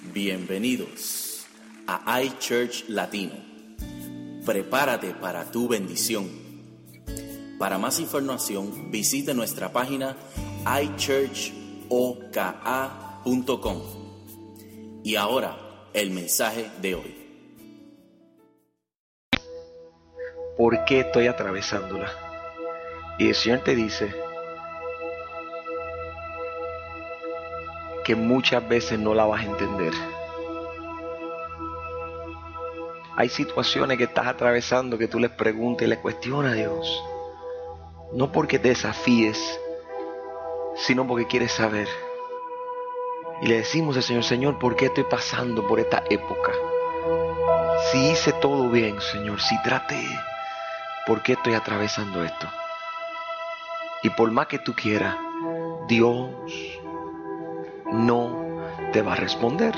Bienvenidos a iChurch Latino. Prepárate para tu bendición. Para más información, visite nuestra página iChurchOKA.com. Y ahora, el mensaje de hoy. ¿Por qué estoy atravesándola? Y el Señor te dice que muchas veces no la vas a entender. Hay situaciones que estás atravesando que tú les preguntas y le cuestionas a Dios. No porque te desafíes, sino porque quieres saber. Y le decimos al Señor: Señor, ¿por qué estoy pasando por esta época? Si hice todo bien, Señor, si traté, ¿por qué estoy atravesando esto? Y por más que tú quieras, Dios no te va a responder.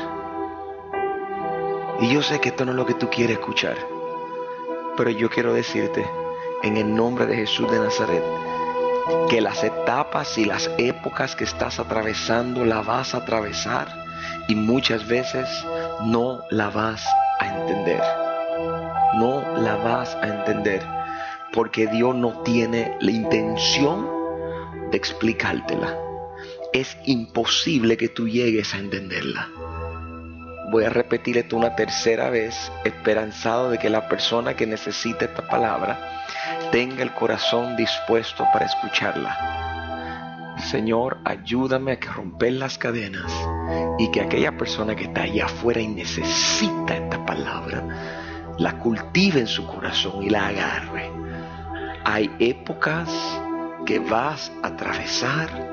Y yo sé que esto no es lo que tú quieres escuchar, pero yo quiero decirte, en el nombre de Jesús de Nazaret, que las etapas y las épocas que estás atravesando la vas a atravesar, y muchas veces no la vas a entender. No la vas a entender, porque Dios no tiene la intención de explicártela. Es imposible que tú llegues a entenderla. Voy a repetir esto una tercera vez, esperanzado de que la persona que necesite esta palabra tenga el corazón dispuesto para escucharla. Señor, ayúdame a romper las cadenas y que aquella persona que está allá afuera y necesita esta palabra la cultive en su corazón y la agarre. Hay épocas que vas a atravesar,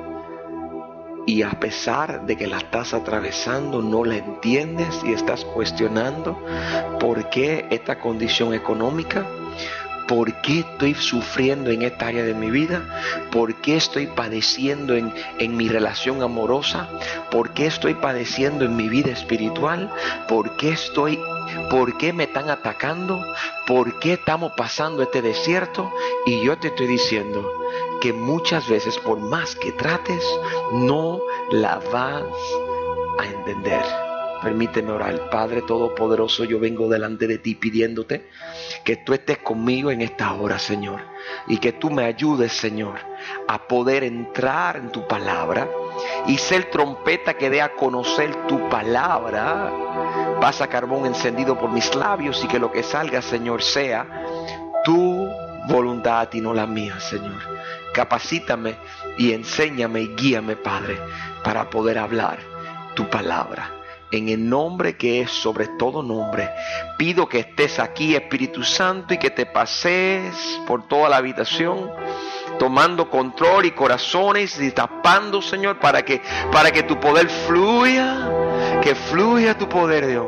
y a pesar de que la estás atravesando, no la entiendes y estás cuestionando por qué esta condición económica, por qué estoy sufriendo en esta área de mi vida, por qué estoy padeciendo en mi relación amorosa, por qué estoy padeciendo en mi vida espiritual, por qué me están atacando, por qué estamos pasando este desierto. Y yo te estoy diciendo que muchas veces, por más que trates, no la vas a entender. Permíteme orar. Padre Todopoderoso, yo vengo delante de ti pidiéndote que tú estés conmigo en esta hora, Señor, y que tú me ayudes, Señor, a poder entrar en tu palabra y ser trompeta que dé a conocer tu palabra. Pasa carbón encendido por mis labios, y que lo que salga, Señor, sea tu voluntad y no la mía, Señor. Capacítame y enséñame y guíame, Padre, para poder hablar tu palabra. En el nombre que es sobre todo nombre, pido que estés aquí, Espíritu Santo, y que te pases por toda la habitación, tomando control y corazones y tapando, Señor, para que tu poder fluya, que fluya tu poder, Dios.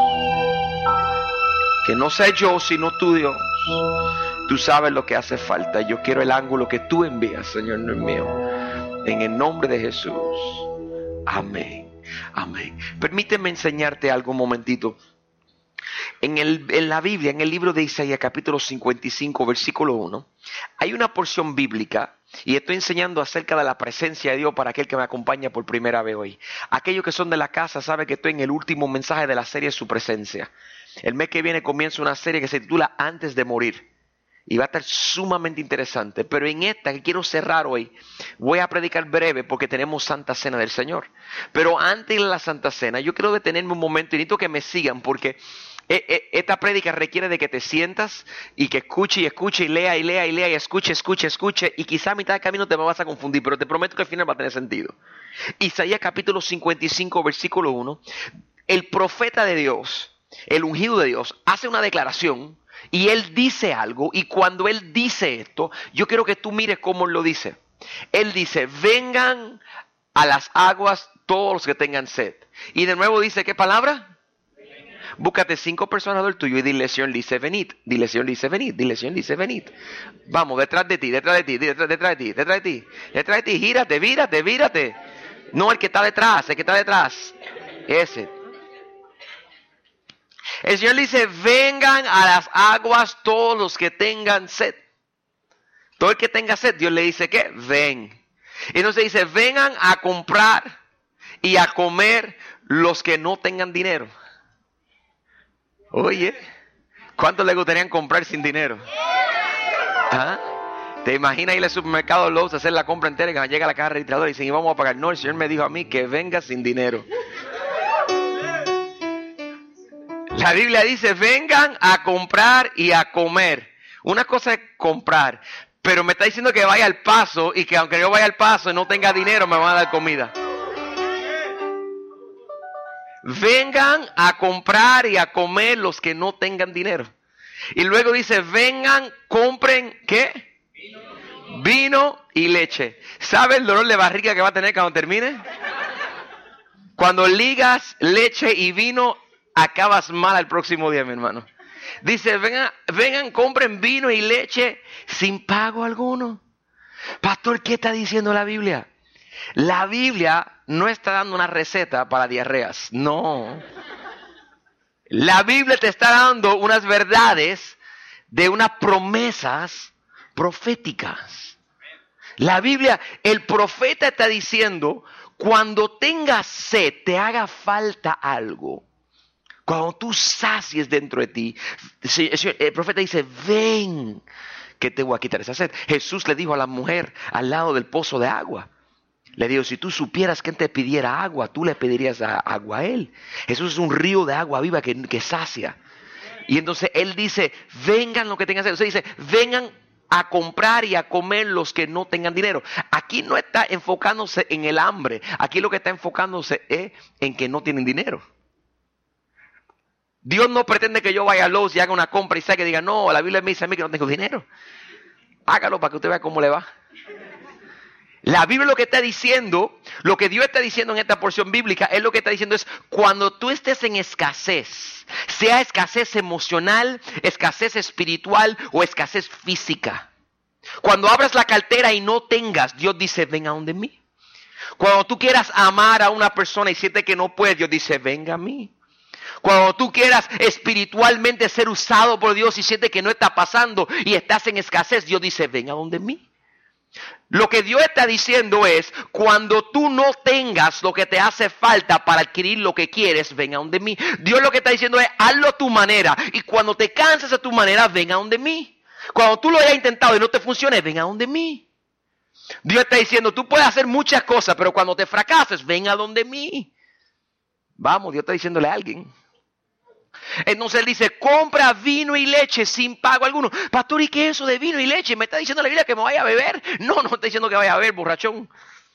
Que no sea yo, sino tú, Dios. Tú sabes lo que hace falta. Yo quiero el ángulo que tú envías, Señor, no es mío. En el nombre de Jesús. Amén. Amén. Permíteme enseñarte algo un momentito. En la Biblia, en el libro de Isaías, capítulo 55, versículo 1, hay una porción bíblica, y estoy enseñando acerca de la presencia de Dios para aquel que me acompaña por primera vez hoy. Aquellos que son de la casa saben que estoy en el último mensaje de la serie Su Presencia. El mes que viene comienza una serie que se titula Antes de Morir. Y va a estar sumamente interesante. Pero en esta que quiero cerrar hoy, voy a predicar breve porque tenemos Santa Cena del Señor. Pero antes de la Santa Cena, yo quiero detenerme un momento y necesito que me sigan, porque esta prédica requiere de que te sientas y que escuche y lea y escuche. Y quizá a mitad de camino te vas a confundir, pero te prometo que al final va a tener sentido. Isaías capítulo 55, versículo 1. El profeta de Dios, el ungido de Dios, hace una declaración. Y él dice algo, y cuando él dice esto, yo quiero que tú mires cómo él lo dice. Él dice: vengan a las aguas todos los que tengan sed. Y de nuevo dice, ¿qué palabra? Vengan. Búscate 5 personas del tuyo y dile: Señor dice venid. Dile: Señor dice venid. Dile: Señor dice venid. Vamos, detrás de ti. Gírate, vírate. No, el que está detrás. Ese. El Señor dice: vengan a las aguas todos los que tengan sed. Todo el que tenga sed, Dios le dice, ¿qué? Ven. Entonces dice: vengan a comprar y a comer los que no tengan dinero. Oye, ¿cuántos les gustaría comprar sin dinero? ¿Ah? ¿Te imaginas ir al supermercado Lowe's, hacer la compra entera y cuando llega la caja registradora y dicen, y vamos a pagar? No, el Señor me dijo a mí que venga sin dinero. La Biblia dice, vengan a comprar y a comer. Una cosa es comprar, pero me está diciendo que vaya al Paso y que aunque yo vaya al Paso y no tenga dinero, me van a dar comida. Vengan a comprar y a comer los que no tengan dinero. Y luego dice, vengan, compren, ¿qué? Vino y leche. ¿Sabe el dolor de barriga que va a tener cuando termine? Cuando ligas leche y vino, acabas mal el próximo día, mi hermano. Dice, vengan, compren vino y leche sin pago alguno. Pastor, ¿qué está diciendo la Biblia? La Biblia no está dando una receta para diarreas, no. La Biblia te está dando unas verdades de unas promesas proféticas. La Biblia, el profeta está diciendo, cuando tengas sed, te haga falta algo, cuando tú sacies dentro de ti, el profeta dice, ven, que te voy a quitar esa sed. Jesús le dijo a la mujer al lado del pozo de agua, le dijo, si tú supieras quién te pidiera agua, tú le pedirías agua a él. Jesús es un río de agua viva que sacia. Y entonces él dice, vengan los que tengan sed. O sea, dice, vengan a comprar y a comer los que no tengan dinero. Aquí no está enfocándose en el hambre. Aquí lo que está enfocándose es en que no tienen dinero. Dios no pretende que yo vaya a Lowe's y haga una compra y saque y diga, no, la Biblia me dice a mí que no tengo dinero. Hágalo para que usted vea cómo le va. La Biblia lo que está diciendo, lo que Dios está diciendo en esta porción bíblica, es lo que está diciendo es, cuando tú estés en escasez, sea escasez emocional, escasez espiritual o escasez física. Cuando abras la cartera y no tengas, Dios dice, ven a donde mí. Cuando tú quieras amar a una persona y sientes que no puedes, Dios dice, venga a mí. Cuando tú quieras espiritualmente ser usado por Dios y sientes que no está pasando y estás en escasez, Dios dice, ven a donde mí. Lo que Dios está diciendo es, cuando tú no tengas lo que te hace falta para adquirir lo que quieres, ven a donde mí. Dios lo que está diciendo es, hazlo a tu manera. Y cuando te canses a tu manera, ven a donde mí. Cuando tú lo hayas intentado y no te funcione, ven a donde mí. Dios está diciendo, tú puedes hacer muchas cosas, pero cuando te fracases, ven a donde mí. Vamos, Dios está diciéndole a alguien. Entonces él dice, compra vino y leche sin pago alguno. Pastor, ¿y qué es eso de vino y leche? ¿Me está diciendo la Biblia que me vaya a beber? No, no está diciendo que vaya a beber, borrachón.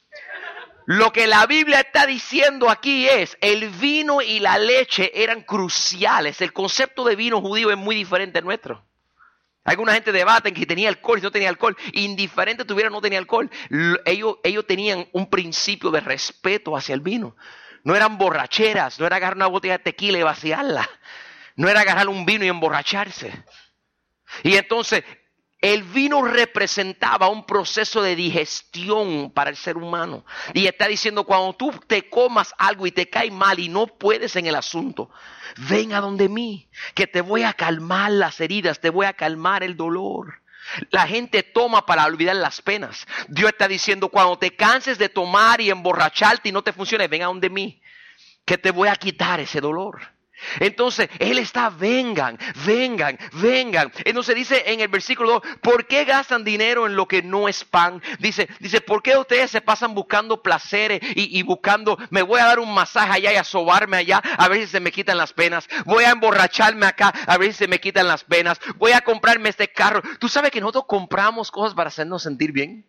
Lo que la Biblia está diciendo aquí es, el vino y la leche eran cruciales. El concepto de vino judío es muy diferente al nuestro. Alguna gente debate en que tenía alcohol y no tenía alcohol. Indiferente tuviera o no tenía alcohol. Ellos tenían un principio de respeto hacia el vino. No eran borracheras, no era agarrar una botella de tequila y vaciarla. No era agarrar un vino y emborracharse. Y entonces el vino representaba un proceso de digestión para el ser humano. Y está diciendo, cuando tú te comas algo y te cae mal y no puedes en el asunto, ven a donde mí, que te voy a calmar las heridas, te voy a calmar el dolor. La gente toma para olvidar las penas. Dios está diciendo, cuando te canses de tomar y emborracharte y no te funcione, ven a donde mí, que te voy a quitar ese dolor. Entonces, Él está, vengan, vengan, vengan. Entonces dice en el versículo 2, ¿por qué gastan dinero en lo que no es pan? Dice, ¿por qué ustedes se pasan buscando placeres y buscando, me voy a dar un masaje allá y a sobarme allá, a ver si se me quitan las penas? Voy a emborracharme acá, a ver si se me quitan las penas. Voy a comprarme este carro. ¿Tú sabes que nosotros compramos cosas para hacernos sentir bien?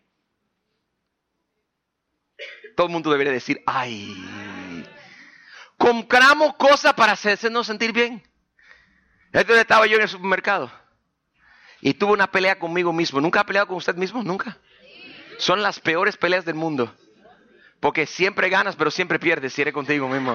Todo el mundo debería decir, ay... Compramos cosas para hacernos sentir bien. Entonces estaba yo en el supermercado y tuve una pelea conmigo mismo. ¿Nunca ha peleado con usted mismo? ¿Nunca? Son las peores peleas del mundo. Porque siempre ganas, pero siempre pierdes si eres contigo mismo.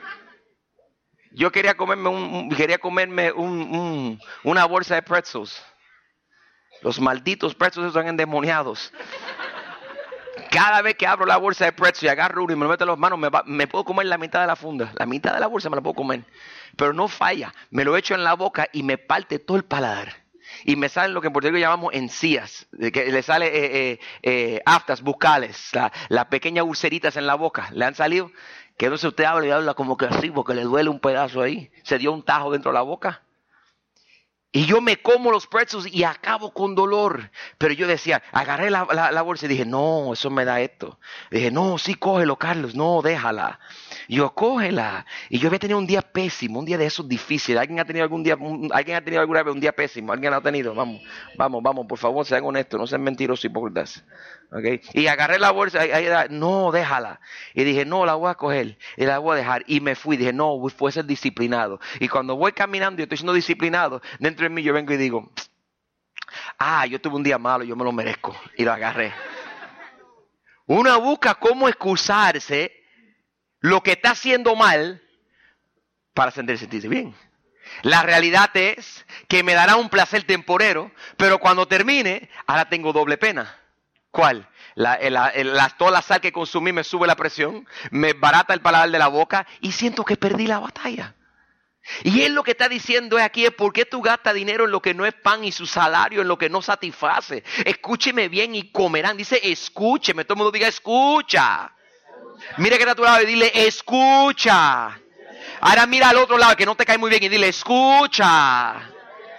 Yo quería comerme una bolsa de pretzels. Los malditos pretzels están endemoniados. Cada vez que abro la bolsa de pretzels y agarro uno y me lo meto en las manos, me puedo comer la mitad de la funda. La mitad de la bolsa me la puedo comer. Pero no falla. Me lo echo en la boca y me parte todo el paladar. y me salen lo que en Puerto Rico llamamos encías, que le sale aftas bucales, las pequeñas ulceritas en la boca, le han salido, que no sé, usted habla y habla como que así, porque le duele un pedazo ahí, se dio un tajo dentro de la boca. Y yo me como los pretzels y acabo con dolor. Pero yo decía, agarré la bolsa y dije, no, eso me da esto. Dije, no, sí, cógelo, Carlos, no, déjala. Y yo, cógela. Y yo había tenido un día pésimo, un día de esos difíciles. ¿Alguien ha tenido alguna vez un día pésimo? ¿Alguien lo ha tenido? Vamos, por favor, sean honestos, no sean mentirosos hipócritas. ¿Okay? Y agarré la bolsa, no, déjala. Y dije, no, la voy a coger y la voy a dejar. Y me fui, dije, no, fue ser disciplinado. Y cuando voy caminando y estoy siendo disciplinado, dentro de mí yo vengo y digo, yo tuve un día malo, yo me lo merezco. Y lo agarré. Uno busca cómo excusarse lo que está haciendo mal para sentirse bien. La realidad es que me dará un placer temporero, pero cuando termine, ahora tengo doble pena. ¿Cuál? Toda la sal que consumí me sube la presión, me barata el paladar de la boca y siento que perdí la batalla. Y él lo que está diciendo aquí es: ¿por qué tú gastas dinero en lo que no es pan y su salario en lo que no satisface? Escúcheme bien y comerán. Dice escúcheme, todo el mundo diga escucha. Mira que está a tu lado y dile escucha. Ahora mira al otro lado que no te cae muy bien y dile escucha.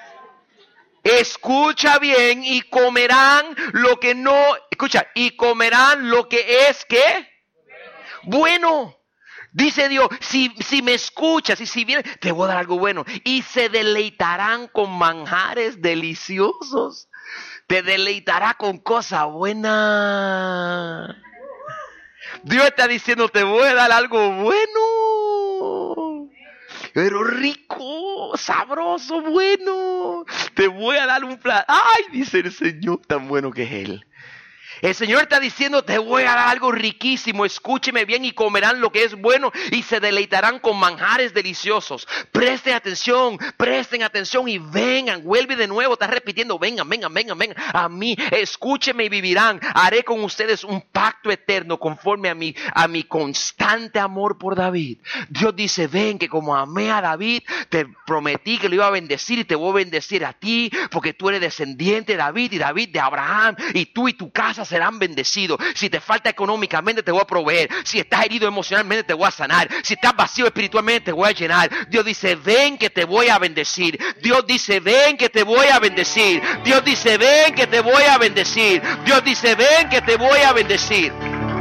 Escucha bien y comerán lo que no, escucha, y comerán lo que es ¿qué? Bueno. Dice Dios, si me escuchas y si vienes, te voy a dar algo bueno. Y se deleitarán con manjares deliciosos. Te deleitará con cosas buenas. Dios está diciendo, te voy a dar algo bueno. Pero rico, sabroso, bueno. Te voy a dar un plato. Ay, dice el Señor, tan bueno que es Él. El Señor está diciendo, te voy a dar algo riquísimo, escúcheme bien y comerán lo que es bueno y se deleitarán con manjares deliciosos. Presten atención y vengan, vuelve de nuevo, está repitiendo, vengan a mí, escúcheme y vivirán. Haré con ustedes un pacto eterno conforme a mi constante amor por David. Dios dice, ven que como amé a David, te prometí que lo iba a bendecir y te voy a bendecir a ti, porque tú eres descendiente de David y David de Abraham, y tú y tu casa serán bendecidos. Si te falta económicamente, te voy a proveer. Si estás herido emocionalmente, te voy a sanar. Si estás vacío espiritualmente, te voy a llenar. Dios dice, ven que te voy a bendecir. Dios dice, ven que te voy a bendecir. Dios dice, ven que te voy a bendecir. Dios dice, ven que te voy a bendecir.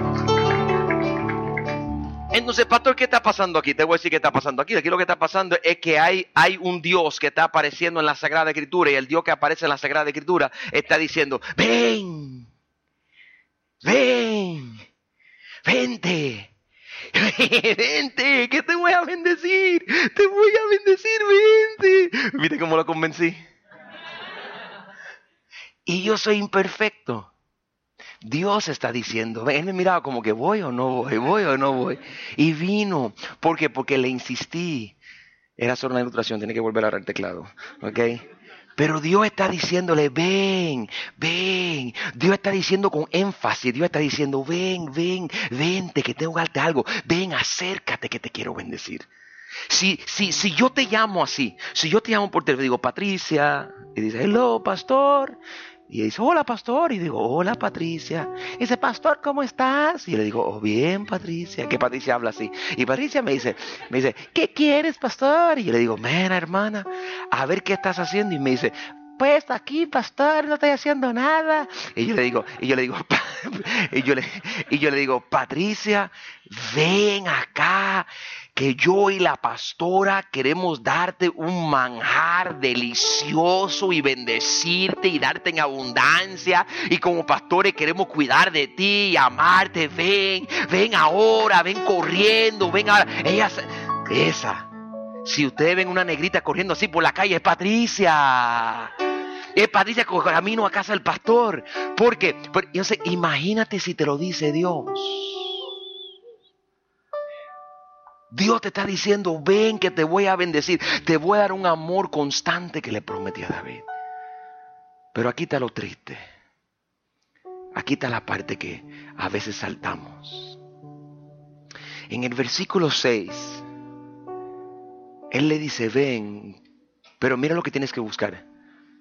Entonces, pastor, ¿qué está pasando aquí? Te voy a decir qué está pasando aquí. Aquí lo que está pasando es que hay un Dios que está apareciendo en la Sagrada Escritura, y el Dios que aparece en la Sagrada Escritura está diciendo, ven, vente, que te voy a bendecir, vente. ¿Viste cómo lo convencí? Y yo soy imperfecto. Dios está diciendo, él me miraba como que voy o no voy. Y vino, ¿por qué? Porque le insistí. Era solo una ilustración, tiene que volver a agarrar el teclado, ¿ok? Pero Dios está diciéndole, ven. Dios está diciendo con énfasis, Dios está diciendo, vente, que tengo que darte algo. Ven, acércate, que te quiero bendecir. Si yo te llamo así, si yo te llamo por teléfono, digo, Patricia, y dice, hello, pastor. Y dice, hola, pastor. Y digo, hola, Patricia. Y dice, pastor, ¿cómo estás? Y le digo, oh, bien, Patricia. Que Patricia habla así. Y Patricia me dice, ¿qué quieres, pastor? Y yo le digo, mira, hermana, a ver qué estás haciendo. Y me dice, pues aquí, pastor, no estoy haciendo nada. Y yo le digo, Patricia, ven acá, que yo y la pastora queremos darte un manjar delicioso y bendecirte y darte en abundancia. Y como pastores queremos cuidar de ti y amarte. Ven ahora, ven corriendo, ven ahora. Si ustedes ven una negrita corriendo así por la calle, es Patricia. Es Patricia con camino a casa del pastor. Porque, entonces, imagínate si te lo dice Dios. Dios te está diciendo, ven que te voy a bendecir. Te voy a dar un amor constante que le prometí a David. Pero aquí está lo triste. Aquí está la parte que a veces saltamos. En el versículo 6, Él le dice, ven, pero mira lo que tienes que buscar.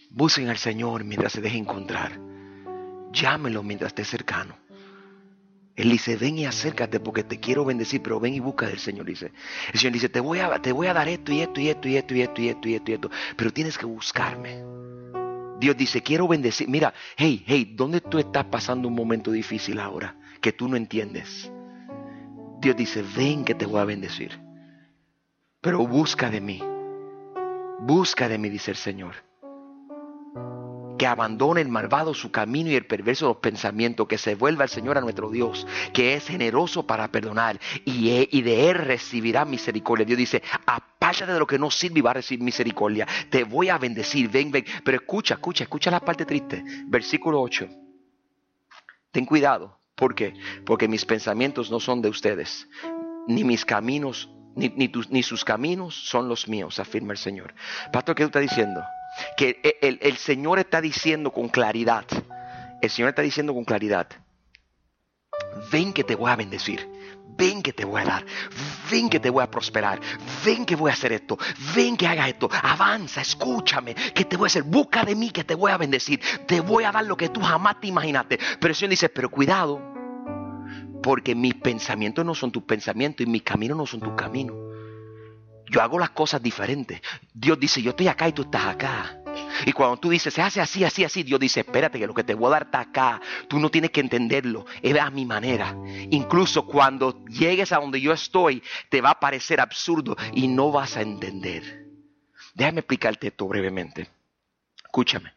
Busquen al Señor mientras se deje encontrar. Llámenlo mientras esté cercano. Él dice, ven y acércate porque te quiero bendecir, pero ven y busca del Señor. Dice, el Señor dice, te voy a dar esto y esto y esto y esto y esto y esto y esto y esto, pero tienes que buscarme. Dios dice, quiero bendecir. Mira, hey, ¿dónde tú estás pasando un momento difícil ahora que tú no entiendes? Dios dice, ven que te voy a bendecir. Pero busca de mí, dice el Señor. Que abandone el malvado su camino y el perverso los pensamientos, que se vuelva el Señor a nuestro Dios, que es generoso para perdonar y de Él recibirá misericordia. Dios dice, apártate de lo que no sirve y va a recibir misericordia. Te voy a bendecir, ven. Pero escucha la parte triste. Versículo 8. Ten cuidado. ¿Por qué? Porque mis pensamientos no son de ustedes, ni mis caminos, ni sus caminos son los míos, afirma el Señor. Pastor, ¿qué tú estás diciendo? Que el Señor está diciendo con claridad. El Señor está diciendo con claridad. Ven que te voy a bendecir. Ven que te voy a dar. Ven que te voy a prosperar. Ven que voy a hacer esto. Ven que haga esto. Avanza, escúchame. Que te voy a hacer. Busca de mí que te voy a bendecir. Te voy a dar lo que tú jamás te imaginaste. Pero el Señor dice, pero cuidado. Porque mis pensamientos no son tus pensamientos y mis caminos no son tus caminos. Yo hago las cosas diferentes. Dios dice, yo estoy acá y tú estás acá. Y cuando tú dices, se hace así, así, así, Dios dice, espérate que lo que te voy a dar está acá. Tú no tienes que entenderlo. Es a mi manera. Incluso cuando llegues a donde yo estoy, te va a parecer absurdo y no vas a entender. Déjame explicarte esto brevemente. Escúchame.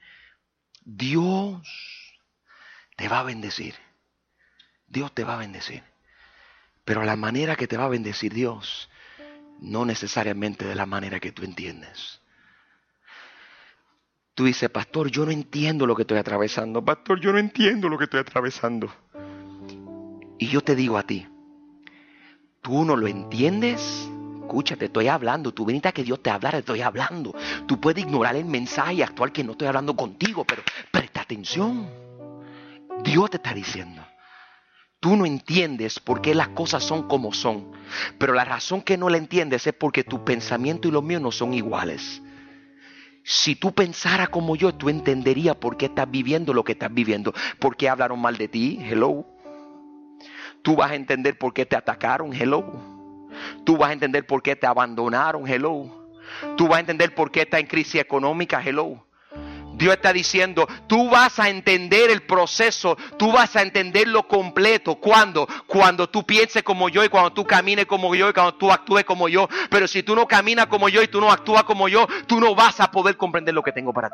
Dios te va a bendecir. Dios te va a bendecir. Pero la manera que te va a bendecir Dios, no necesariamente de la manera que tú entiendes. Tú dices, pastor, yo no entiendo lo que estoy atravesando. Pastor, yo no entiendo lo que estoy atravesando. Y yo te digo a ti, tú no lo entiendes. Escúchate, estoy hablando. Tú viniste a que Dios te hablara, estoy hablando. Tú puedes ignorar el mensaje y actuar que no estoy hablando contigo, pero presta atención. Dios te está diciendo. Tú no entiendes por qué las cosas son como son. Pero la razón que no la entiendes es porque tu pensamiento y los míos no son iguales. Si tú pensaras como yo, tú entenderías por qué estás viviendo lo que estás viviendo. ¿Por qué hablaron mal de ti? Hello. Tú vas a entender por qué te atacaron. Hello. Tú vas a entender por qué te abandonaron. Hello. Tú vas a entender por qué estás en crisis económica. Hello. Dios está diciendo, tú vas a entender el proceso, tú vas a entenderlo completo. ¿Cuándo? Cuando tú pienses como yo y cuando tú camines como yo y cuando tú actúes como yo. Pero si tú no caminas como yo y tú no actúas como yo, tú no vas a poder comprender lo que tengo para ti.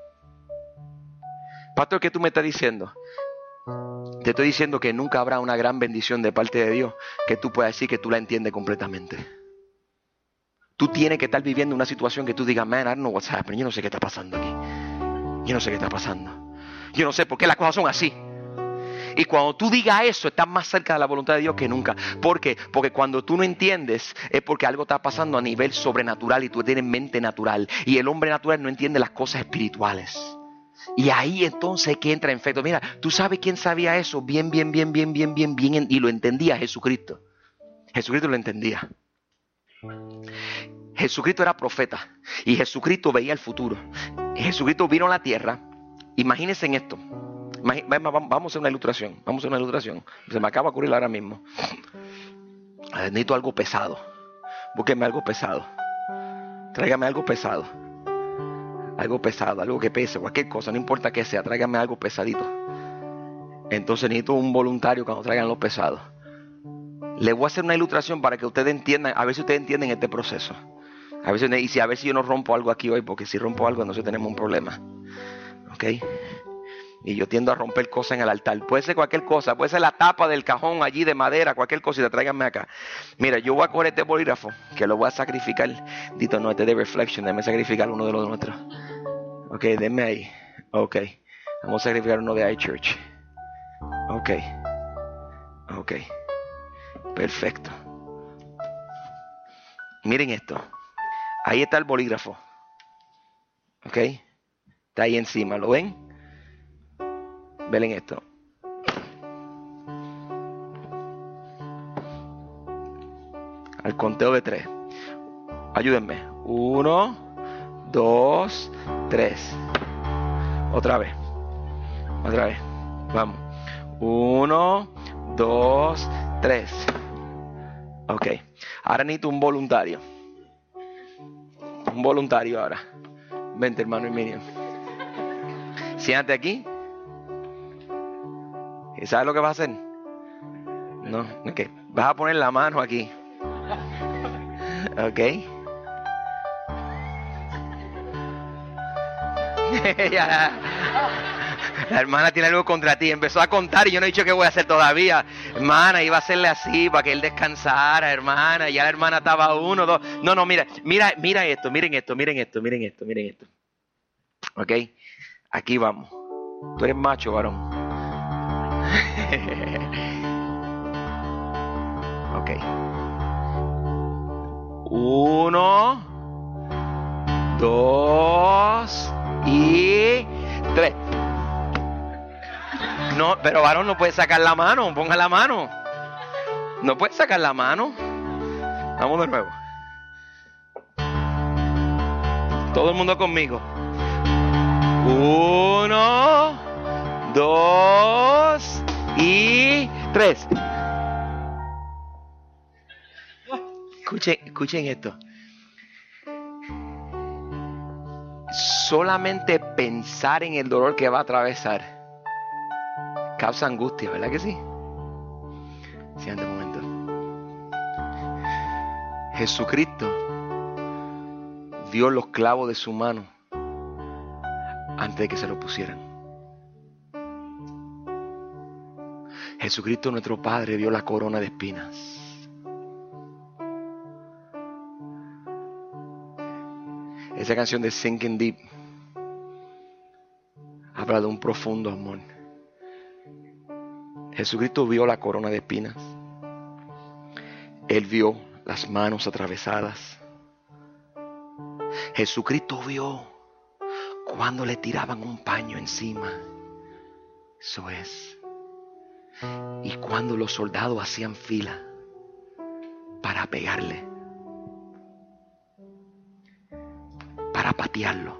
Pastor, ¿qué tú me estás diciendo? Te estoy diciendo que nunca habrá una gran bendición de parte de Dios que tú puedas decir que tú la entiendes completamente. Tú tienes que estar viviendo una situación que tú digas, man, I don't know what's happening. Yo no sé qué está pasando aquí. Yo no sé qué está pasando. Yo no sé por qué las cosas son así. Y cuando tú digas eso, estás más cerca de la voluntad de Dios que nunca. ¿Por qué? Porque cuando tú no entiendes, es porque algo está pasando a nivel sobrenatural y tú tienes mente natural. Y el hombre natural no entiende las cosas espirituales. Y ahí entonces que entra en efecto. Mira, ¿tú sabes quién sabía eso? Bien, y lo entendía Jesucristo. Jesucristo lo entendía. Jesucristo era profeta y Jesucristo veía el futuro. Jesucristo vino a la tierra. Imagínense en esto. Vamos a hacer una ilustración. Se me acaba de ocurrir ahora mismo. Necesito algo pesado. Búsquenme algo pesado. Tráigame algo pesado. Algo que pese, cualquier cosa, no importa qué sea, tráigame algo pesadito. Entonces necesito un voluntario cuando traigan lo pesado. Les voy a hacer una ilustración para que ustedes entiendan, a ver si ustedes entienden este proceso. A ver si yo no rompo algo aquí hoy, porque si rompo algo entonces tenemos un problema. ¿Ok? Y yo tiendo a romper cosas en el altar. Puede ser cualquier cosa, puede ser la tapa del cajón allí de madera, cualquier cosita, tráiganme acá. Mira, yo voy a coger este bolígrafo, que lo voy a sacrificar. Dito, no, este de Reflection, déjame sacrificar uno de los nuestros. Ok, denme ahí. Ok, vamos a sacrificar uno de iChurch. Ok, perfecto. Miren esto. Ahí está el bolígrafo. Ok, está ahí encima, ¿lo ven? Ven esto. Al conteo de 3. Ayúdenme. 1, 2, 3. Otra vez. Vamos. 1, 2, 3. Ok. Ahora necesito un voluntario. Un voluntario ahora. Vente, hermano y Miriam. Siéntate aquí. ¿Y sabes lo que vas a hacer? No. Ok. Vas a poner la mano aquí. Ok. La hermana tiene algo contra ti. Empezó a contar y yo no he dicho qué voy a hacer todavía. Hermana, iba a hacerle así para que él descansara, hermana. Y ya la hermana estaba 1, 2. No, mira esto, miren esto. Ok, aquí vamos. Tú eres macho, varón. Ok. 1, 2 y 3. No, pero varón, no puede sacar la mano. Ponga la mano. No puede sacar la mano. Vamos de nuevo. Todo el mundo conmigo. 1, 2 y 3. Escuchen esto. Solamente pensar en el dolor que va a atravesar causa angustia, ¿verdad que sí? Siguiente momento. Jesucristo vio los clavos de su mano antes de que se lo pusieran. Jesucristo, nuestro Padre, vio la corona de espinas. Esa canción de Sinking Deep habla de un profundo amor. Jesucristo vio la corona de espinas. Él vio las manos atravesadas. Jesucristo vio cuando le tiraban un paño encima. Eso es. Y cuando los soldados hacían fila para pegarle, para patearlo,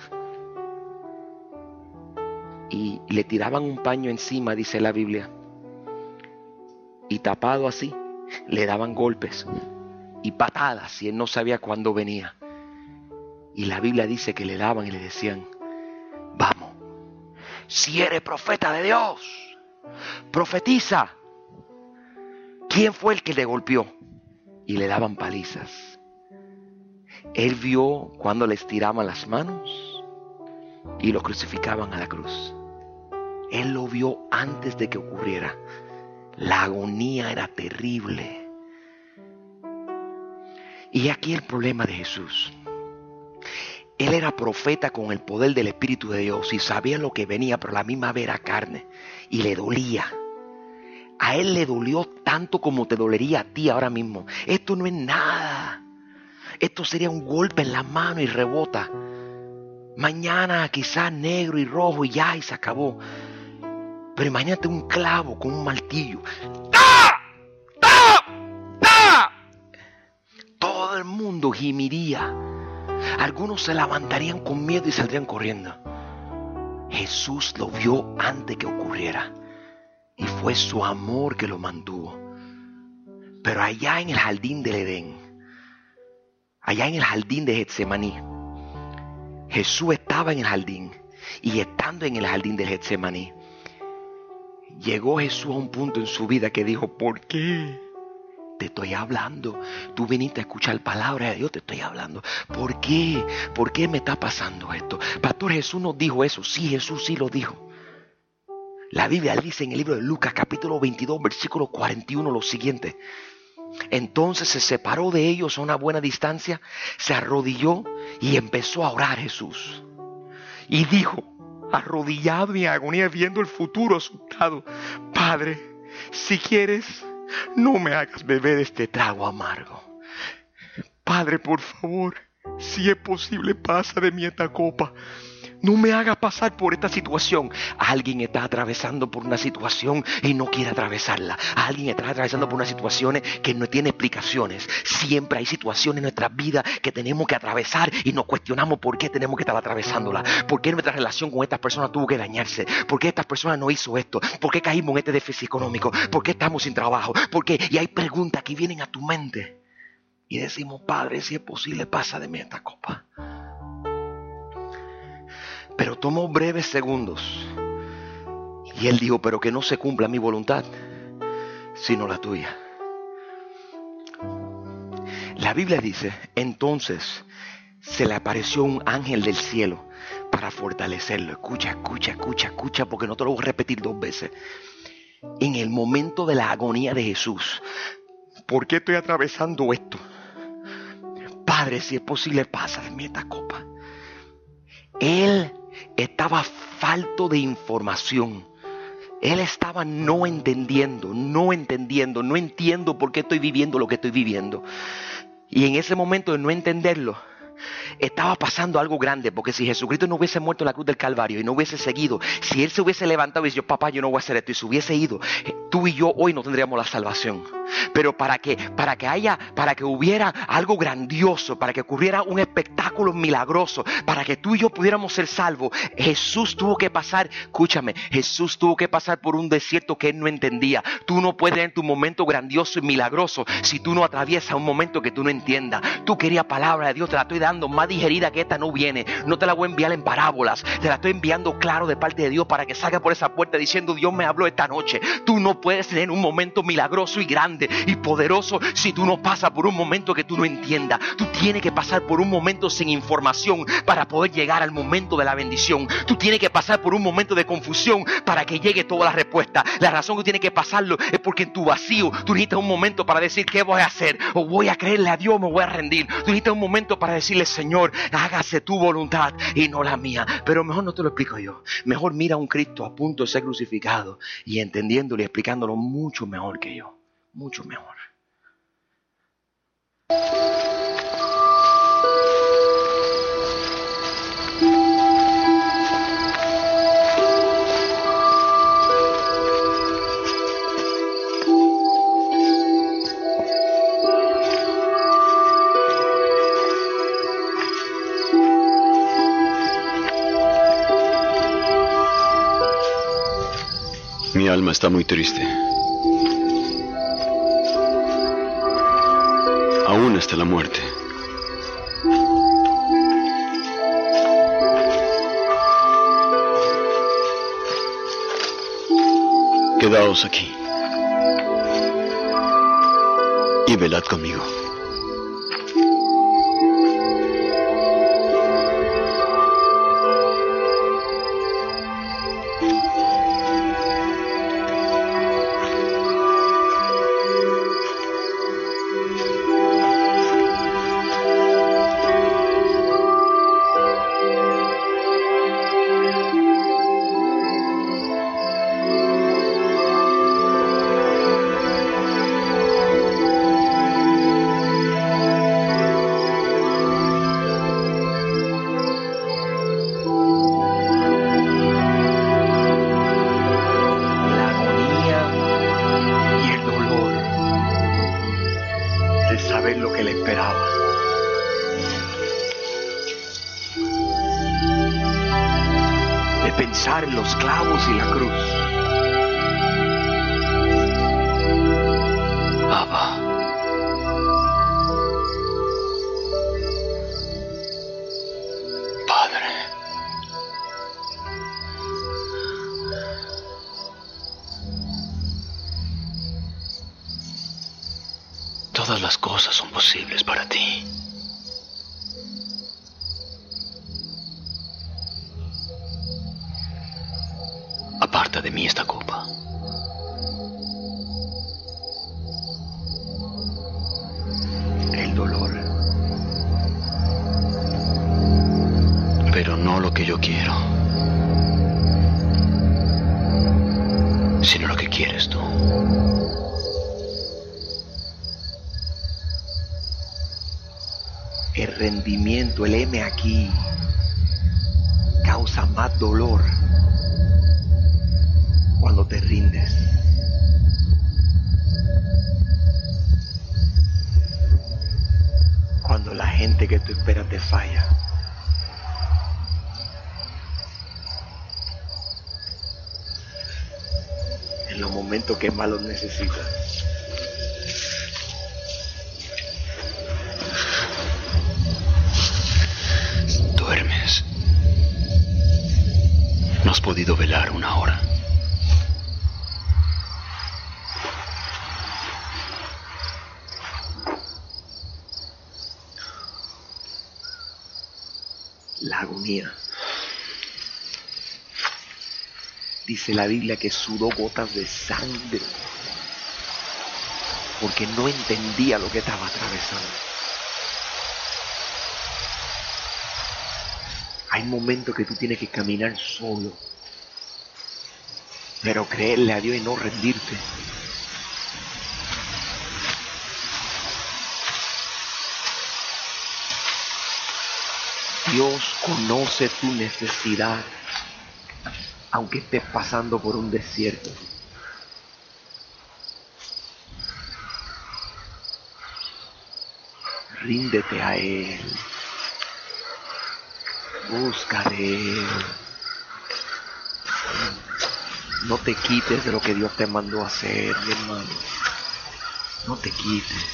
y le tiraban un paño encima, dice la Biblia, y tapado así, le daban golpes y patadas y él no sabía cuándo venía. Y la Biblia dice que le daban y le decían: vamos, si eres profeta de Dios, profetiza. ¿Quién fue el que le golpeó? Y le daban palizas. Él vio cuando les tiraban las manos y lo crucificaban a la cruz. Él lo vio antes de que ocurriera. La agonía era terrible. Y aquí el problema de Jesús. Él era profeta con el poder del Espíritu de Dios y sabía lo que venía, pero a la misma vez era carne y le dolía. A él le dolió tanto como te dolería a ti ahora mismo. Esto no es nada. Esto sería un golpe en la mano y rebota. Mañana quizás negro y rojo y ya, y se acabó. Pero imagínate un clavo con un martillo. ¡Ta! ¡Ta! ¡Ta! Todo el mundo gimiría. Algunos se levantarían con miedo y saldrían corriendo. Jesús lo vio antes que ocurriera. Y fue su amor que lo mantuvo. Pero allá en el jardín del Edén, allá en el jardín de Getsemaní, Jesús estaba en el jardín. Y estando en el jardín de Getsemaní, llegó Jesús a un punto en su vida que dijo: ¿por qué? Te estoy hablando. Tú viniste a escuchar palabra de Dios, te estoy hablando. ¿Por qué? ¿Por qué me está pasando esto? Pastor, Jesús nos dijo eso. Sí, Jesús sí lo dijo. La Biblia dice en el libro de Lucas, capítulo 22, versículo 41, lo siguiente. Entonces se separó de ellos a una buena distancia, se arrodilló y empezó a orar Jesús. Y dijo, arrodillado y en agonía, viendo el futuro asustado: Padre, si quieres, no me hagas beber este trago amargo. Padre, por favor, si es posible, pasa de mí esta copa. No me hagas pasar por esta situación. Alguien está atravesando por una situación y no quiere atravesarla. Alguien está atravesando por unas situaciones que no tiene explicaciones. Siempre hay situaciones en nuestras vidas que tenemos que atravesar y nos cuestionamos por qué tenemos que estar atravesándola. ¿Por qué nuestra relación con estas personas tuvo que dañarse? ¿Por qué estas personas no hizo esto? ¿Por qué caímos en este déficit económico? ¿Por qué estamos sin trabajo? ¿Por qué? Y hay preguntas que vienen a tu mente. Y decimos, Padre, si es posible, pasa de mí esta copa. Pero tomó breves segundos. Y él dijo, pero que no se cumpla mi voluntad, sino la tuya. La Biblia dice, entonces se le apareció un ángel del cielo para fortalecerlo. Escucha, porque no te lo voy a repetir 2 veces. En el momento de la agonía de Jesús, ¿por qué estoy atravesando esto? Padre, si es posible, pasa de mí esta copa. Él estaba falto de información. Él estaba no entendiendo, no entiendo por qué estoy viviendo lo que estoy viviendo. Y en ese momento de no entenderlo, estaba pasando algo grande, porque si Jesucristo no hubiese muerto en la cruz del Calvario y no hubiese seguido, si Él se hubiese levantado y dicho, papá, yo no voy a hacer esto, y se hubiese ido, tú y yo hoy no tendríamos la salvación. Pero para que hubiera algo grandioso, para que ocurriera un espectáculo milagroso, para que tú y yo pudiéramos ser salvos, Jesús tuvo que pasar, escúchame, Jesús tuvo que pasar por un desierto que Él no entendía. Tú no puedes tener tu momento grandioso y milagroso si tú no atraviesas un momento que tú no entiendas. Tú querías palabra de Dios, te la estoy dando más digerida que esta no viene. No te la voy a enviar en parábolas, te la estoy enviando claro de parte de Dios para que salga por esa puerta diciendo, Dios me habló esta noche. Tú no puedes tener un momento milagroso y grande y poderoso si tú no pasas por un momento que tú no entiendas. Tú tienes que pasar por un momento sin información para poder llegar al momento de la bendición. Tú tienes que pasar por un momento de confusión para que llegue toda la respuesta. La razón que tienes que pasarlo es porque en tu vacío tú necesitas un momento para decir qué voy a hacer, o voy a creerle a Dios, me voy a rendir. Tú necesitas un momento para decirle, Señor, hágase tu voluntad y no la mía. Pero mejor no te lo explico yo. Mejor mira a un Cristo a punto de ser crucificado y entendiéndolo y explicándolo mucho mejor que yo. Mucho mejor. Mi alma está muy triste. Aún hasta la muerte. Quedaos aquí y velad conmigo. En los clavos y la cruz. Abba. Padre. Todas las cosas son posibles para ti. Aparta de mí esta copa. El dolor. Pero no lo que yo quiero, sino lo que quieres tú. El rendimiento, el heme aquí, causa más dolor cuando te rindes. Cuando la gente que tú esperas te falla. En los momentos que más los necesitas. Duermes. No has podido velar una hora. La agonía. Dice la Biblia que sudó gotas de sangre porque no entendía lo que estaba atravesando. Hay momentos que tú tienes que caminar solo, pero creerle a Dios y no rendirte. Dios conoce tu necesidad, aunque estés pasando por un desierto. Ríndete a Él. Busca de Él. No te quites de lo que Dios te mandó a hacer, mi hermano. No te quites.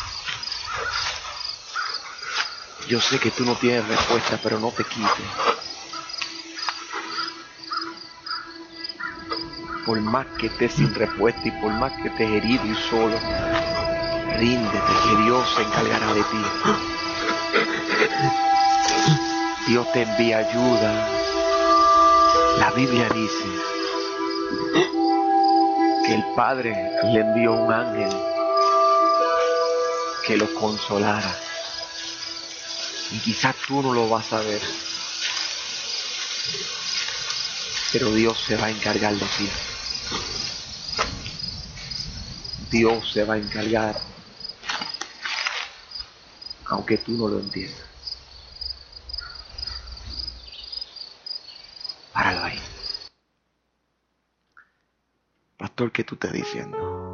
Yo sé que tú no tienes respuesta, pero no te quites. Por más que estés sin respuesta y por más que estés herido y solo, ríndete, que Dios se encargará de ti. Dios te envía ayuda. La Biblia dice que el Padre le envió un ángel que los consolara. Y quizás tú no lo vas a ver, pero Dios se va a encargar de ti. Dios se va a encargar, aunque tú no lo entiendas. Páralo ahí. Pastor, ¿qué tú estás diciendo?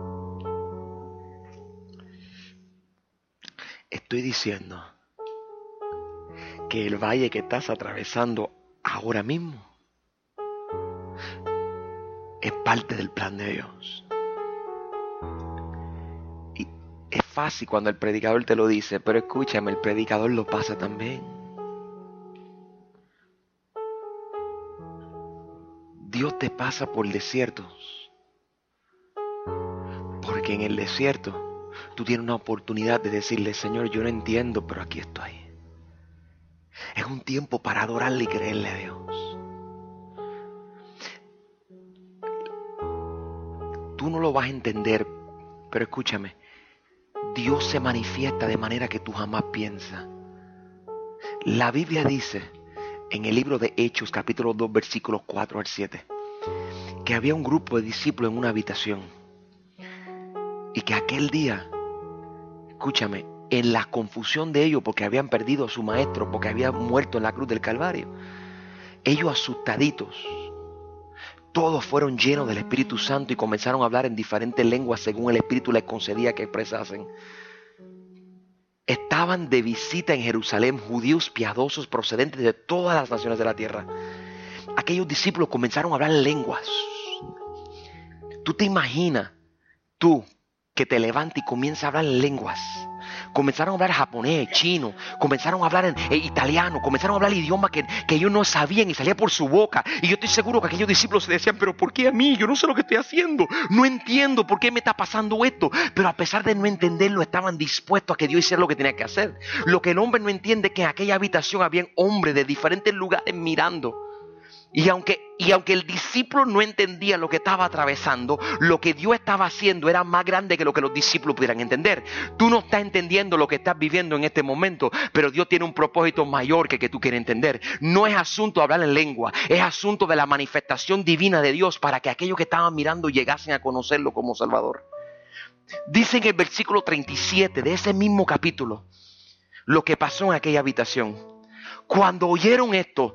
Estoy diciendo que el valle que estás atravesando ahora mismo es parte del plan de Dios. Y es fácil cuando el predicador te lo dice, pero escúchame, el predicador lo pasa también. Dios te pasa por desiertos, porque en el desierto tú tienes una oportunidad de decirle, Señor, yo no entiendo, pero aquí estoy. Es un tiempo para adorarle y creerle a Dios. Tú no lo vas a entender, pero escúchame, Dios se manifiesta de manera que tú jamás piensas. La Biblia dice en el libro de Hechos, capítulo 2, versículos 4 al 7, que había un grupo de discípulos en una habitación y que aquel día, escúchame, en la confusión de ellos porque habían perdido a su maestro, porque había muerto en la cruz del Calvario, ellos asustaditos, todos fueron llenos del Espíritu Santo y comenzaron a hablar en diferentes lenguas según el Espíritu les concedía que expresasen. Estaban de visita en Jerusalén judíos piadosos procedentes de todas las naciones de la tierra. Aquellos discípulos comenzaron a hablar en lenguas. ¿Tú te imaginas, tú, que te levantas y comienzas a hablar en lenguas? Comenzaron a hablar japonés, chino, comenzaron a hablar en italiano, comenzaron a hablar idiomas que ellos no sabían y salía por su boca. Y yo estoy seguro que aquellos discípulos se decían, pero ¿por qué a mí? Yo no sé lo que estoy haciendo, no entiendo por qué me está pasando esto. Pero a pesar de no entenderlo, estaban dispuestos a que Dios hiciera lo que tenía que hacer. Lo que el hombre no entiende es que en aquella habitación habían hombres de diferentes lugares mirando. Y aunque el discípulo no entendía lo que estaba atravesando, lo que Dios estaba haciendo era más grande que lo que los discípulos pudieran entender. Tú no estás entendiendo lo que estás viviendo en este momento, pero Dios tiene un propósito mayor que tú quieres entender. No es asunto de hablar en lengua, es asunto de la manifestación divina de Dios para que aquellos que estaban mirando llegasen a conocerlo como Salvador. Dice en el versículo 37 de ese mismo capítulo lo que pasó en aquella habitación. Cuando oyeron esto,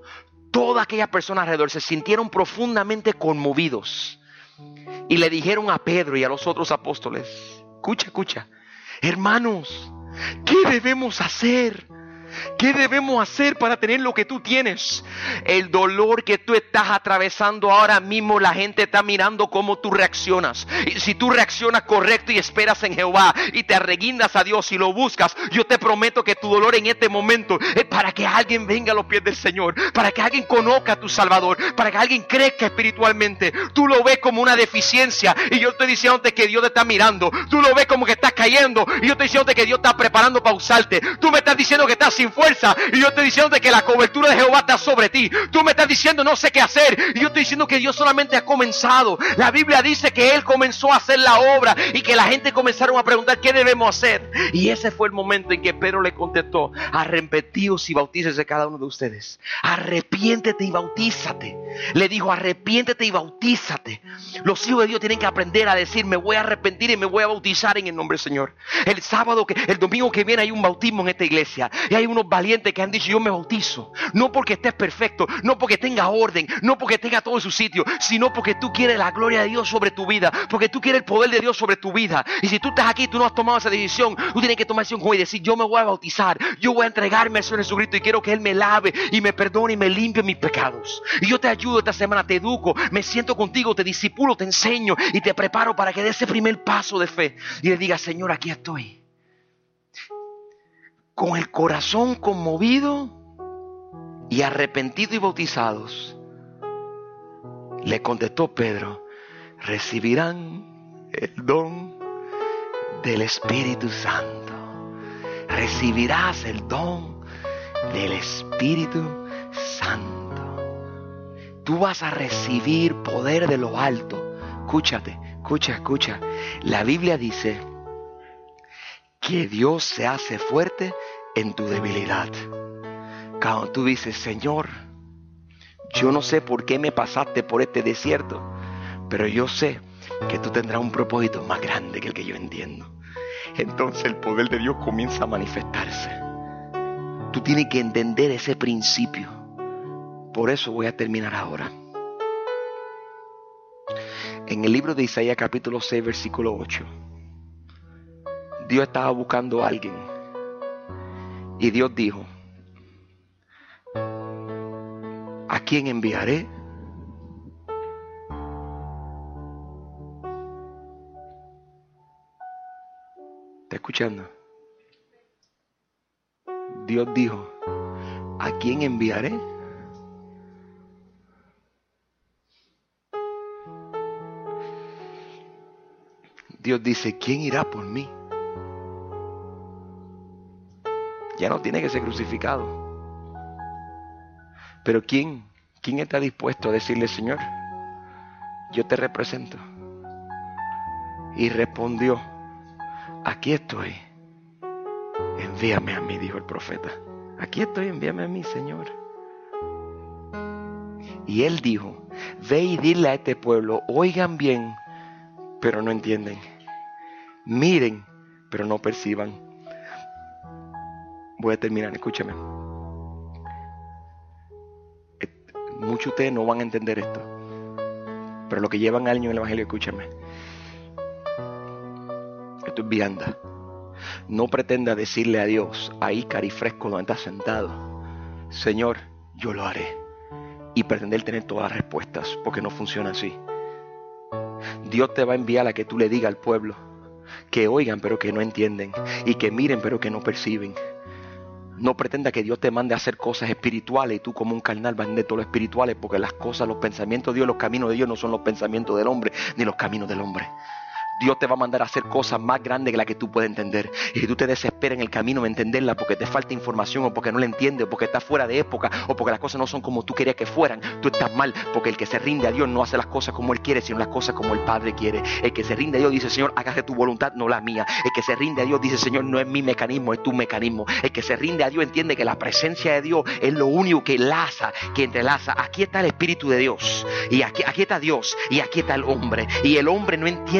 Todas aquellas personas alrededor se sintieron profundamente conmovidos y le dijeron a Pedro y a los otros apóstoles, escucha, hermanos, ¿qué debemos hacer? ¿Qué debemos hacer para tener lo que tú tienes? El dolor que tú estás atravesando ahora mismo, la gente está mirando cómo tú reaccionas. Y si tú reaccionas correcto y esperas en Jehová y te arreguindas a Dios y lo buscas, yo te prometo que tu dolor en este momento es para que alguien venga a los pies del Señor, para que alguien conozca a tu Salvador, para que alguien crezca espiritualmente. Tú lo ves como una deficiencia y yo estoy diciéndote que Dios te está mirando. Tú lo ves como que estás cayendo y yo estoy diciéndote que Dios está preparando para usarte. Tú me estás diciendo que estás sin fuerza y yo estoy diciendo que la cobertura de Jehová está sobre ti. Tú me estás diciendo no sé qué hacer y yo estoy diciendo que Dios solamente ha comenzado. La Biblia dice que Él comenzó a hacer la obra y que la gente comenzaron a preguntar qué debemos hacer. Y ese fue el momento en que Pedro le contestó: arrepentíos y bautícese cada uno de ustedes. Arrepiéntete y bautízate. Le dijo: arrepiéntete y bautízate. Los hijos de Dios tienen que aprender a decir: me voy a arrepentir y me voy a bautizar en el nombre del Señor. El domingo que viene hay un bautismo en esta iglesia y hay unos valientes que han dicho: yo me bautizo, no porque estés perfecto, no porque tenga orden, no porque tenga todo en su sitio, sino porque tú quieres la gloria de Dios sobre tu vida, porque tú quieres el poder de Dios sobre tu vida. Y si tú estás aquí y tú no has tomado esa decisión, tú tienes que tomar decisión y decir: yo me voy a bautizar, yo voy a entregarme al Señor Jesucristo y quiero que Él me lave y me perdone y me limpie mis pecados. Y yo te ayudo esta semana, te educo, me siento contigo, te discipulo, te enseño y te preparo para que des ese primer paso de fe y le digas: Señor, aquí estoy. Con el corazón conmovido y arrepentido y bautizados, le contestó Pedro: recibirán el don del Espíritu Santo. Recibirás el don del Espíritu Santo. Tú vas a recibir poder de lo alto. Escucha. La Biblia dice que Dios se hace fuerte en tu debilidad. Cuando tú dices: Señor, yo no sé por qué me pasaste por este desierto, pero yo sé que tú tendrás un propósito más grande que el que yo entiendo. Entonces el poder de Dios comienza a manifestarse. Tú tienes que entender ese principio. Por eso voy a terminar ahora. En el libro de Isaías capítulo 6 versículo 8, Dios estaba buscando a alguien y Dios dijo: ¿a quién enviaré? ¿Está escuchando? Dios dijo: ¿a quién enviaré? Dios dice: ¿quién irá por mí? Ya no tiene que ser crucificado. Pero ¿quién está dispuesto a decirle: Señor, yo te represento? Y respondió: aquí estoy, envíame a mí, dijo el profeta. Aquí estoy, envíame a mí, Señor. Y él dijo: ve y dile a este pueblo, oigan bien, pero no entienden. Miren, pero no perciban. Voy a terminar, escúchame. Muchos de ustedes no van a entender esto, pero los que llevan años en el Evangelio, escúchame. Esto es vianda. No pretenda decirle a Dios, ahí carifresco donde estás sentado: Señor, yo lo haré. Y pretender tener todas las respuestas, porque no funciona así. Dios te va a enviar a que tú le digas al pueblo que oigan pero que no entienden, y que miren pero que no perciben. No pretenda que Dios te mande a hacer cosas espirituales y tú como un carnal vas a entender todo lo espirituales, porque las cosas, los pensamientos de Dios, los caminos de Dios no son los pensamientos del hombre, ni los caminos del hombre. Dios te va a mandar a hacer cosas más grandes que las que tú puedes entender. Y si tú te desesperas en el camino de entenderla porque te falta información, o porque no la entiendes, o porque estás fuera de época, o porque las cosas no son como tú querías que fueran, tú estás mal. Porque el que se rinde a Dios no hace las cosas como Él quiere, sino las cosas como el Padre quiere. El que se rinde a Dios dice: Señor, hágase tu voluntad, no la mía. El que se rinde a Dios dice: Señor, no es mi mecanismo, es tu mecanismo. El que se rinde a Dios entiende que la presencia de Dios es lo único que enlaza, que entrelaza. Aquí está el Espíritu de Dios, y aquí está Dios, y aquí está el hombre. Y el hombre no entiende las cosas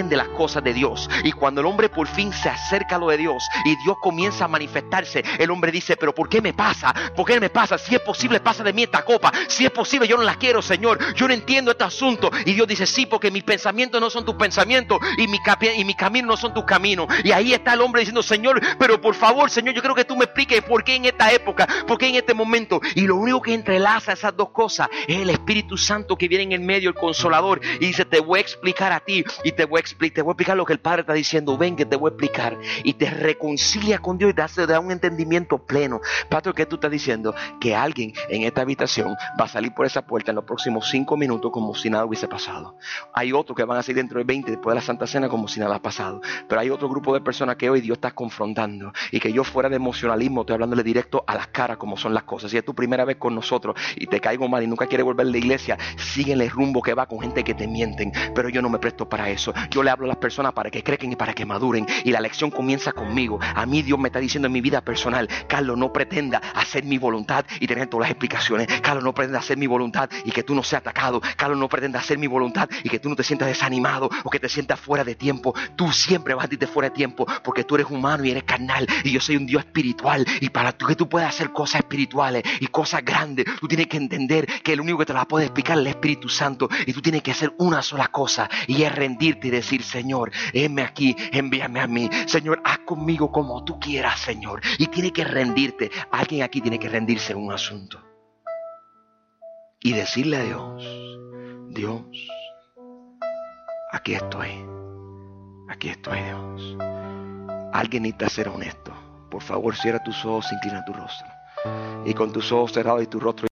cosas de Dios. Y cuando el hombre por fin se acerca a lo de Dios y Dios comienza a manifestarse, el hombre dice, pero ¿por qué me pasa? ¿Por qué me pasa? Si es posible, pasa de mí esta copa. Si es posible, yo no la quiero, Señor. Yo no entiendo este asunto. Y Dios dice, sí, porque mis pensamientos no son tus pensamientos y mi camino no son tus caminos. Y ahí está el hombre diciendo, Señor, pero por favor, Señor, yo creo que tú me expliques por qué en esta época, por qué en este momento. Y lo único que entrelaza esas dos cosas es el Espíritu Santo que viene en el medio, el Consolador, y dice, te voy a explicar a ti y te voy a explicar lo que el Padre está diciendo. Ven que te voy a explicar, y te reconcilia con Dios y te da un entendimiento pleno. Pastor, ¿qué tú estás diciendo? Que alguien en esta habitación va a salir por esa puerta en los próximos 5 minutos como si nada hubiese pasado. Hay otros que van a salir dentro de 20 después de la Santa Cena como si nada ha pasado. Pero hay otro grupo de personas que hoy Dios está confrontando, y que yo, fuera de emocionalismo, estoy hablándole directo a las caras como son las cosas. Si es tu primera vez con nosotros y te caigo mal y nunca quieres volver a la iglesia, síguele el rumbo que va con gente que te mienten. Pero yo no me presto para eso. Yo le hablo a las personas para que crezcan y para que maduren, y la lección comienza conmigo. A mí Dios me está diciendo en mi vida personal, Carlos, no pretenda hacer mi voluntad y tener todas las explicaciones. Carlos, no pretenda hacer mi voluntad y que tú no seas atacado. Carlos, no pretenda hacer mi voluntad y que tú no te sientas desanimado o que te sientas fuera de tiempo. Tú siempre vas a sentirte fuera de tiempo porque tú eres humano y eres carnal, y yo soy un Dios espiritual. Y para que tú puedas hacer cosas espirituales y cosas grandes, tú tienes que entender que el único que te las puede explicar es el Espíritu Santo, y tú tienes que hacer una sola cosa, y es rendirte y decir, Señor, heme aquí, envíame a mí. Señor, haz conmigo como tú quieras, Señor. Y tienes que rendirte. Alguien aquí tiene que rendirse en un asunto y decirle a Dios, Dios, aquí estoy, Dios. Alguien necesita ser honesto. Por favor, cierra tus ojos, inclina tu rostro, y con tus ojos cerrados y tu rostro